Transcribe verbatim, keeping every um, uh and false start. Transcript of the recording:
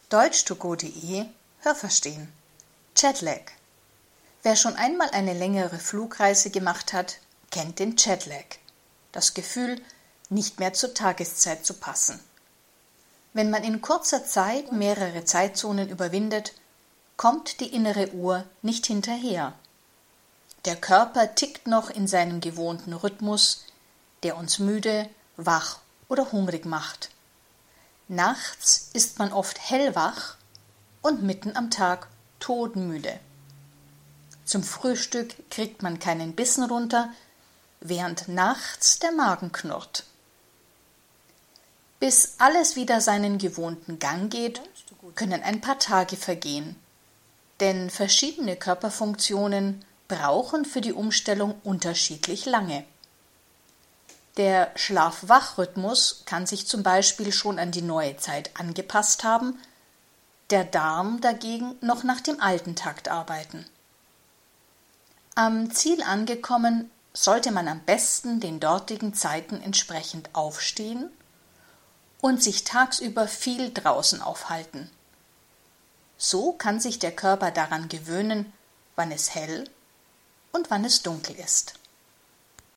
deutsch to go punkt de Hörverstehen. Jetlag. Wer schon einmal eine längere Flugreise gemacht hat, kennt den Jetlag. Das Gefühl, nicht mehr zur Tageszeit zu passen. Wenn man in kurzer Zeit mehrere Zeitzonen überwindet, kommt die innere Uhr nicht hinterher. Der Körper tickt noch in seinem gewohnten Rhythmus, der uns müde, wach oder hungrig macht. Nachts ist man oft hellwach und mitten am Tag todmüde. Zum Frühstück kriegt man keinen Bissen runter, während nachts der Magen knurrt. Bis alles wieder seinen gewohnten Gang geht, können ein paar Tage vergehen, denn verschiedene Körperfunktionen brauchen für die Umstellung unterschiedlich lange. Der Schlaf-Wach-Rhythmus kann sich zum Beispiel schon an die neue Zeit angepasst haben, der Darm dagegen noch nach dem alten Takt arbeiten. Am Ziel angekommen, sollte man am besten den dortigen Zeiten entsprechend aufstehen und sich tagsüber viel draußen aufhalten. So kann sich der Körper daran gewöhnen, wann es hell und wann es dunkel ist.